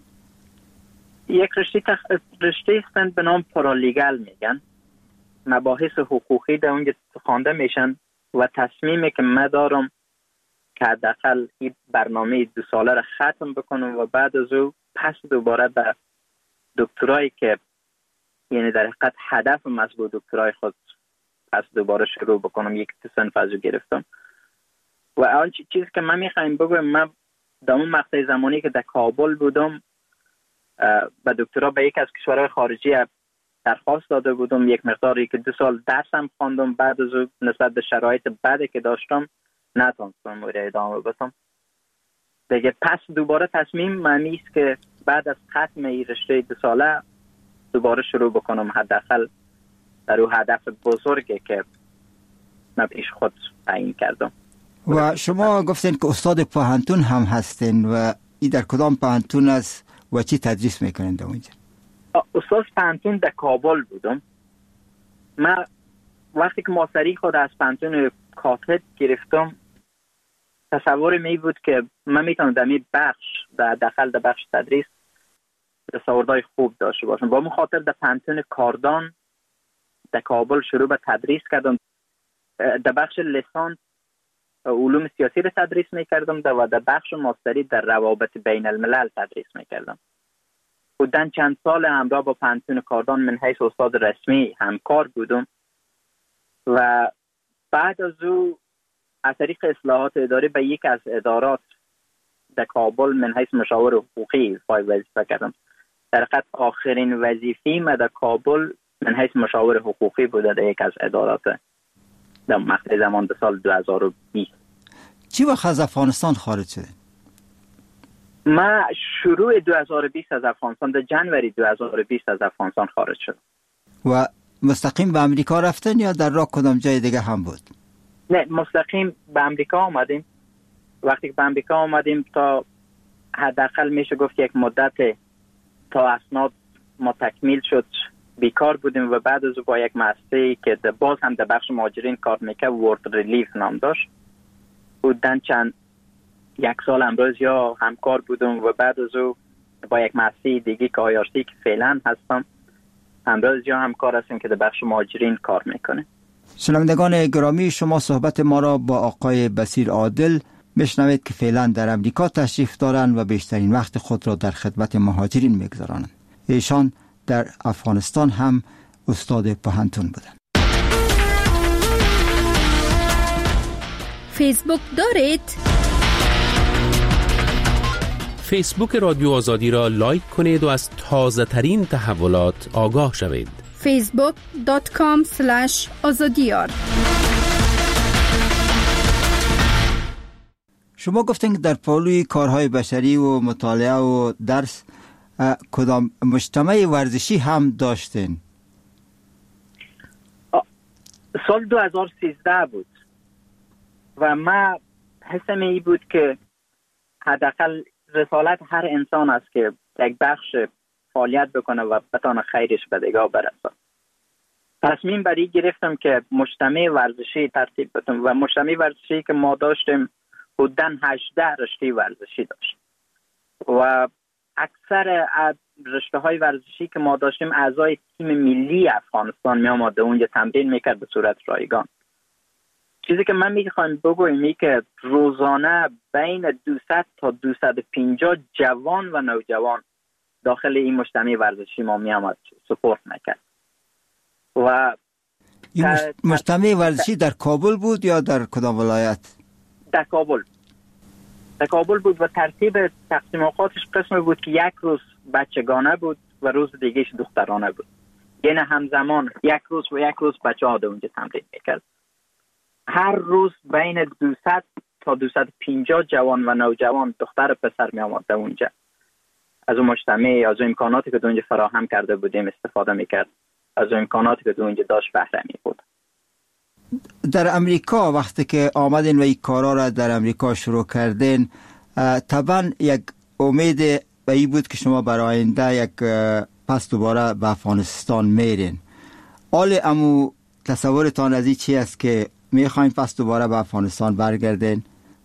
یک رشته هستند به نام پارالیگل میگن. مباحث حقوقی در اونجا خوانده میشن و تصمیمی که من دارم که حداقل این برنامه 2 ساله را ختم بکنم و بعد از او پس دوباره به دکترایی که یعنی در حقیقت هدفم از با دکترای خود پس دوباره شروع بکنم. یک صنف از او گرفتم و آن چیزی که من میخوایم بگویم، من در اون مقطع زمانی که در کابل بودم به دکترا به یک از کشورهای خارجی درخواست داده بودم، یک مقداری که 2 سال درسم خواندم. بعد از او نسبت به شرایط بعدی که داشتم نتونستم ادامه بدم دیگه. پس دوباره تصمیم معنی است که بعد از ختم این رشته 2 ساله دوباره شروع بکنم، حداقل در اون هدف بزرگی که من پیش خود تعیین کردم. و شما گفتین که استاد پوهنتون هم هستین و این در کدام پوهنتون است و چی تدریس میکنین در اونجا؟ استاد پوهنتون در کابل بودم. من وقتی که ماستری خود از پوهنتون کاتد گرفتم تصور می بود که من میتونم در این بخش در داخل در بخش تدریس تصوردهای خوب داشته باشم. با مخاطر در پوهنتون کاردان در کابل شروع به تدریس کردم. در بخش لیسانس علوم سیاسی را تدریس میکردم و در بخش ماستری در روابط بین الملل تدریس میکردم. بودن چند سال همراه با پوهنتون کاردان من حیث استاد رسمی همکار بودم و بعد از او از طریق اصلاحات اداری به یک از ادارات در کابل من حیث مشاور حقوقی وظیفه کردم. در حقیقت آخرین وظیفه‌ای من در کابل من حیث مشاور حقوقی بوده در یک از ادارات در مقطع زمان به سال 2020. چی وقت از افغانستان خارج شده؟ من شروع 2020 از افغانستان، در جنوری 2020 از افغانستان خارج شد. و مستقیم به امریکا رفتن یا در راه کدام جای دیگه هم بود؟ نه، مستقیم به امریکا آمدیم. وقتی که به امریکا آمدیم تا حداقل میشه گفت یک مدت تا اسناد ما تکمیل شد بیکار بودیم و بعد از با یک مؤسسه‌ای که باز هم در بخش مهاجرین کار میکرد، ورد ریلیف نام داشت، بودن چند 1 سال امروز یا همکار بودم و بعد از او با یک مؤسسه دیگه که آیارسی که فعلا هستم امروز یا همکار هستیم که در بخش مهاجرین کار میکنه. شنوندگان گرامی، شما صحبت ما را با آقای بصیر عادل میشنوید که فعلا در امریکا تشریف دارند و بیشترین وقت خود را در خدمت مهاجرین میگذارند. ایشان در افغانستان هم استاد پوهنتون بودند. فیسبوک دارید؟ فیسبوک رادیو آزادی را لایک کنید و از تازه ترین تحولات آگاه شوید. facebook.com/azadiyar. شما گفتین که در پالوی کارهای بشری و مطالعه و درس کدام مجتمع ورزشی هم داشتین؟ سال 2013 بود و من حسم این بود که حداقل رسالت هر انسان است که یک بخش فعالیت بکنه و بتونه خیرش به دیگاه برسه. تصمیم بر این گرفتم که مجتمع ورزشی ترتیب بدم و مجتمع ورزشی که ما داشتیم حدوداً 18 رشته ورزشی داشت و اکثر رشته های ورزشی که ما داشتیم اعضای تیم ملی افغانستان می آمده اونجا تمرین میکرد به صورت رایگان. چیزی که من میخوام بگویم این که روزانه بین 200 تا 250 جوان و نوجوان داخل این مجتمع ورزشی ما می آمد سپورت میکرد. و این مجتمع ورزشی در کابل بود یا در کدام ولایت؟ در کابل بود و ترتیب تقسیم اوقاتش قسم بود که یک روز بچگانه بود و روز دیگهش دخترانه بود. یعنی همزمان یک روز بچه ها در اونجا تمرین میکرد. هر روز بین 200 تا 250 جوان و نوجوان دختر و پسر می آمد در اونجا. از اون مجتمع، از اون امکاناتی که در اونجا فراهم کرده بودیم استفاده میکرد. از اون امکاناتی که در اونجا داشت بهره می بود. در امریکا وقتی که آمدین و این کارا را در امریکا شروع کردین، طبعا یک امید به این بود که شما برای آینده یک پس دوباره به افغانستان میرین. حال امو تصورتان از این چی است که میخواین پس دوباره به افغانستان برگردین؟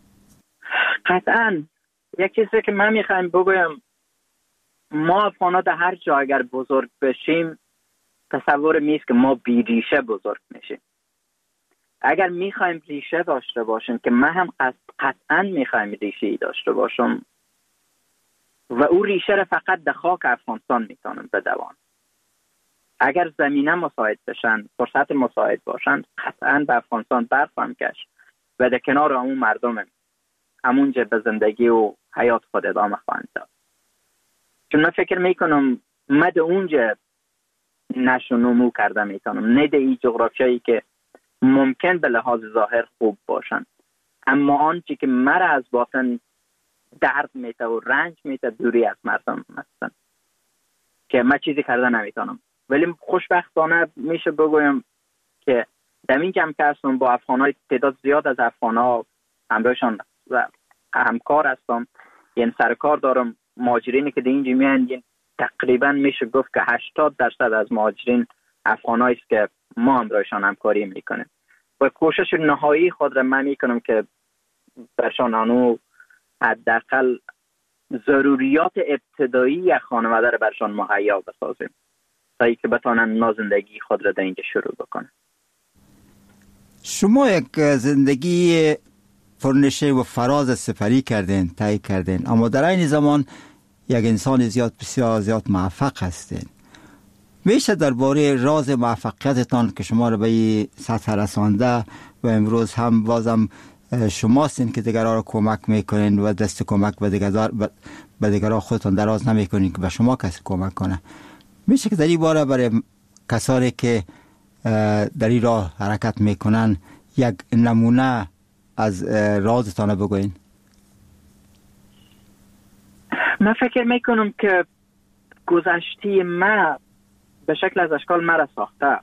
قطعا یک چیزی که من میخوایم بگویم، ما افغانا در هر جا اگر بزرگ بشیم تصور میست که ما بی ریشه بزرگ میشیم. اگر میخوایم ریشه داشته باشیم که من هم قطعا میخوایم ریشه داشته باشم و او ریشه را فقط در خاک افغانستان میتونم بدوام. اگر زمینه مساعد بشن، فرصت مساعد باشن، قطعا به افغانستان برخواهم گشت و در کنار همون مردم همونجا به زندگی و حیات خود ادامه خواهم داد. چون من فکر میکنم من در اونجا نشو نمو کرده میتونم، نه در این جغرافیایی که ممکن به لحاظ ظاهر خوب باشن، اما آنچه که مرا از باطن درد میته و رنج میته دوری از مردم هستن که من چیزی کرده نمیتونم. ولی خوشبختانه میشه بگویم که در این جمع که هستم با افغانهای تعداد زیاد از افغانها همراهشان و همکار هستم، یعنی سرکار دارم. مهاجرینی که در اینجا میان تقریبا میشه گفت که 80% از مهاجرین افغانایی است که ما همراهشان همکاری میکنیم و کوشش نهایی خود را من میکنم که برشان آنو حداقل ضروریات ابتدایی یک خانواده را برشان مهیا بسازیم تا اینکه بتونن نازندگی خود را در اینجا شروع بکنن. شما یک زندگی پرنشه و فراز سپری کردین، طی کردین، اما در این زمان یک انسان بسیار زیاد موفق هستین. میشه درباره راز موفقیتتان که شما را به این سطح رسانده و امروز هم بازم شما هستین که دیگران را کمک میکنین و دست کمک به دیگران خودتان دراز نمیکنین که به شما کسی کمک کنه، میشه که در این باره برای کسانی که در این راه حرکت میکنن یک نمونه از رازتان بگوین؟ من فکر میکنم که گذشته ما به شکل از اشکال مرا ساخته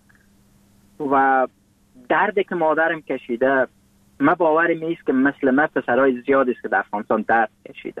و دردی که مادرم کشیده، من باورم نیست که مثل من پسرهای زیادی است که در افغانستان درد کشیده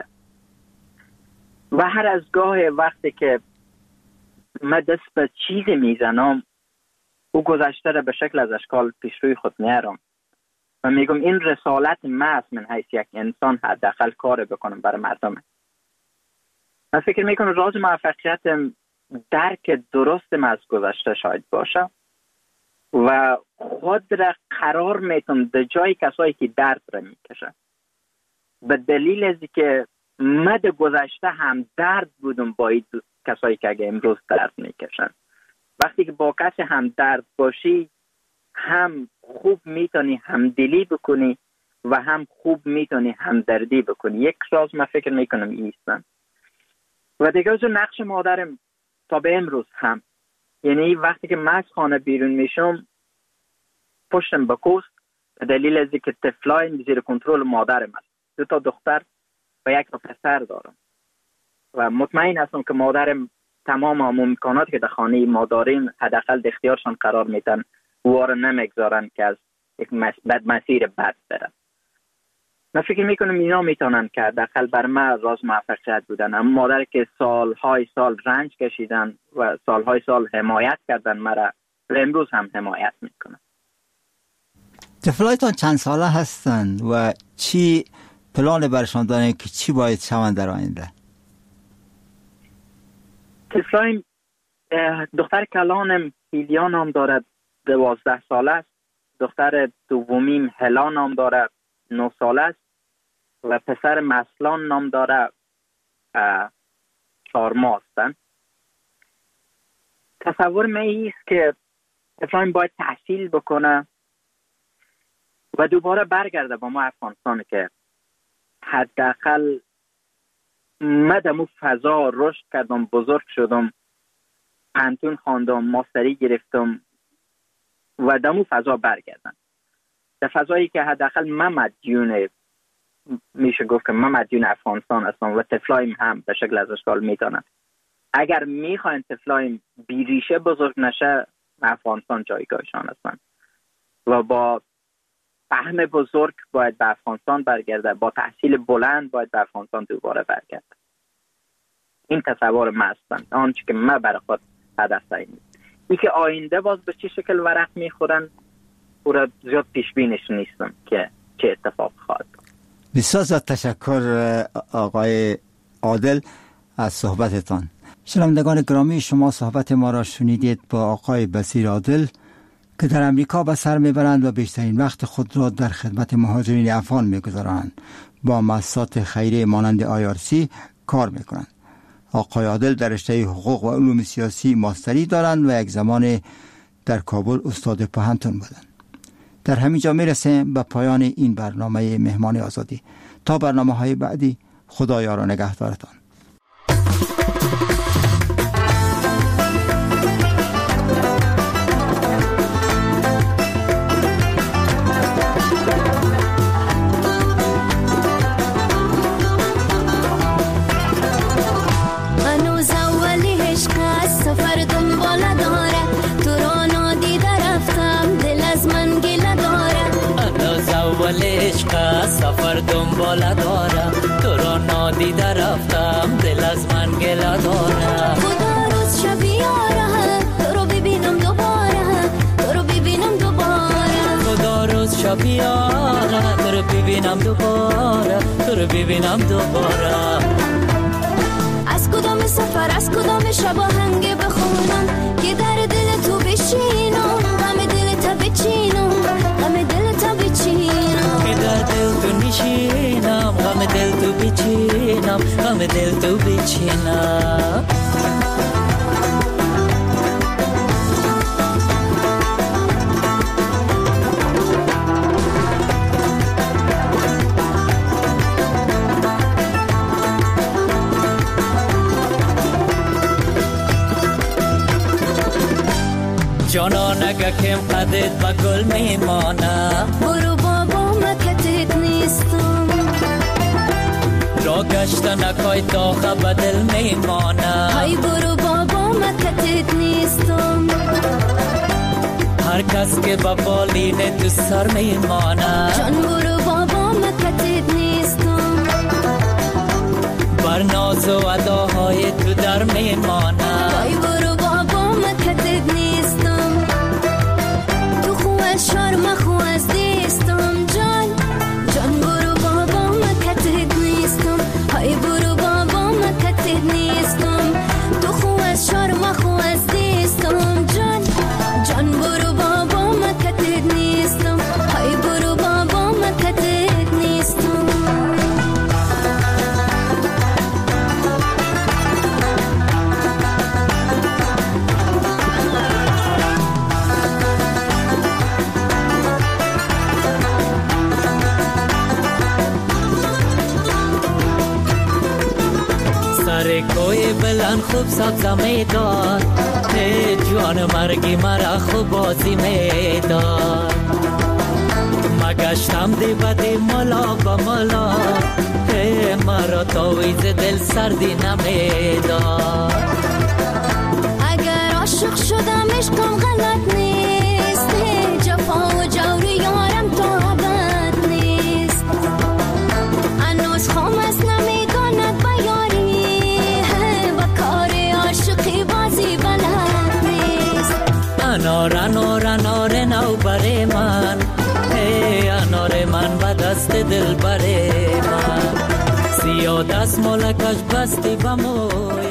و هر از گاه وقتی که من دست به چیزی میزنم او گذشته را به شکل از اشکال پیش روی خود میارم و میگم این رسالت من است، من حیث یک انسان حداقل کار بکنم برای مردم. من فکر میکنم راز موفقیتم درک درستم از گذشته شاید باشه و خود را قرار میتونم در جای کسایی که درد را میکشن، به دلیل از که من در گذشته هم درد بودم با این کسایی که اگه امروز درد میکشن. وقتی که با کسی هم درد باشی هم خوب میتونی همدلی بکنی و هم خوب میتونی همدردی بکنی. یک راز من فکر میکنم ایستم و دیگه از نقش مادرم تا به امروز هم، یعنی وقتی که من از خانه بیرون میشم پشتم به کوست به دلیل از که طفلای زیر کنترل مادرم است. 2 دختر و 1 پسر دارم و مطمئن هستم که مادرم تمام امکاناتی که در خانه ما داریم حداقل در اختیارشان قرار میدن و او را نمیگذارن که از یک مسیر بد برن. من فکر میکنم اینا میتونن که حداقل بر من راز موفقیت بودن. اما مادر که سالهای سال رنج کشیدن و سالهای سال حمایت کردن مرا و امروز هم حمایت میکنن. طفلایتان چند ساله هستند و چی پلان برشان دارن که چی باید شوند در آینده؟ طفلایم دختر کلانم هیلیا نام دارد 12 ساله است، دختر دومیم هلا نام دارد 9 ساله است و پسر مسلان نام دارد 4 سارما هستند. تصور من ایست که طفلان باید تحصیل بکنه و دوباره برگرده با ما افغانستان که حداقل من دمو فضا رشد کردم، بزرگ شدم، پانتون خواندم، ماستری گرفتم و دمو فضا برگردم. در فضایی که حداقل من مدیون، میشه گفت که من مدیون افغانستان هستم و طفلایم هم به شکل از اشکال میتونن. اگر میخواین طفلایم بیریشه بزرگ نشه، افغانستان جایگاهشان هستن و با فهم بزرگ باید به افغانستان برگرده، با تحصیل بلند باید به افغانستان دوباره برگرده. این تصور من هستن، آنچه که من برای خود هدف تعیین. این که آینده باز به چه شکل ورق میخورن او را زیاد پیش بینش نیستم که چه اتفاق خواهد. بسیار زیاد تشکر آقای عادل از صحبتتان. شنوندگان گرامی، شما صحبت ما را شنیدید با آقای بصیر عادل که در امریکا به سر میبرند و بیشترین وقت خود را در خدمت مهاجرین افغان میگذارند. با مؤسسات خیریه مانند IRC کار میکنند. آقای عادل در رشته حقوق و علوم سیاسی ماستری دارند و یک زمان در کابل استاد پوهنتون بودند. در همین جا میرسیم به پایان این برنامه مهمان آزادی. تا برنامه‌های بعدی، خدا یار و نگهدارتان. سفر دنباله داره، تو را نادیده رفتم، دل از من گله داره. خدا روز شب یاره، تو رو ببینم دوباره، تو رو ببینم دوباره. خدا روز شب یاره، تو رو ببینم دوباره، تو رو ببینم دوباره. از کدام سفر، از کدام شب آهنگ بخونم که در دل تو بشینم، غم دل تا بچینم، غم دل تا بچینم، که در دل تو نشینم، غم دل تو بچینم، غم دل تو بچینم. جانان اگه کم قدت با گل میمانه، برو بابا مکتت نیستم، را گشتن اکای داخه به دل میمانه. های برو بابا مکتت نیستم، هر کس که با بالین تو سر میمانه. جان برو بابا مکتت نیستم، بر ناز و اداهای تو در میمانه. های برو بابا مکتت نیستم، تو خو از شرم خو از دیستم. جان جان برو بابا مکتت نیستم، های برو بابا مکتت نیستم، تو خو از شرم خو از دیستم. جان جان برو بابا مکتت نیستم، های برو بابا مکتت نیستم. سر کوی بلند خوب سبز میداد، جوان مرگی مرا خوب بازی میداد. مگشتم دی بدی ملا با ملا، مرا تاویز دل سردی نمیداد. اگر عاشق شدم عشقم غلط نیست، جفا و جور یارم تا ابد نیست. هنوز خام از نمیداند بیاری و کار عاشقی بازی بلد نیست. انار انار انار نو بره من، انار من به دست دل بره من. سیاه دست مالکش بستی بموی